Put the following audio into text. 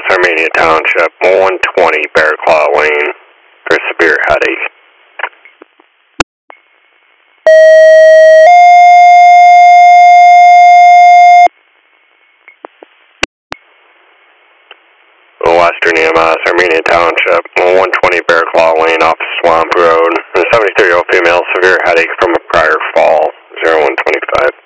Armenia Township, 120 Bear Claw Lane for severe headache. Western EMS, Armenia Township, 120 Bear Claw Lane off Swamp Road. A 73-year-old female, severe headache from a prior fall, 0125.